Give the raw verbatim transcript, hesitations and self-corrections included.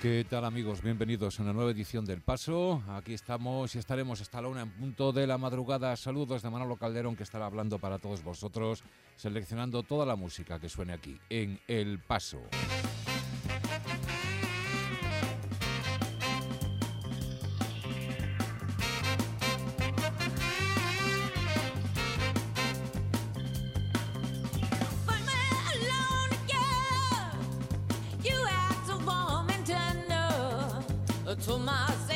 ¿Qué tal, amigos? Bienvenidos a una nueva edición del Paso. Aquí estamos y estaremos hasta la una en punto de la madrugada. Saludos de Manolo Calderón, que estará hablando para todos vosotros, seleccionando toda la música que suene aquí en El Paso. To myself.